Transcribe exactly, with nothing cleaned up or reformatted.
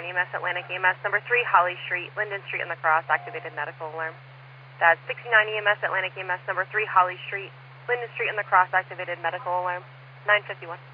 E M S, Atlantic E M S, number three, Holly Street, Linden Street and the Cross, activated medical alarm. That's sixty-nine E M S, Atlantic E M S, number three, Holly Street, Linden Street and the Cross, activated medical alarm. nine fifty-one.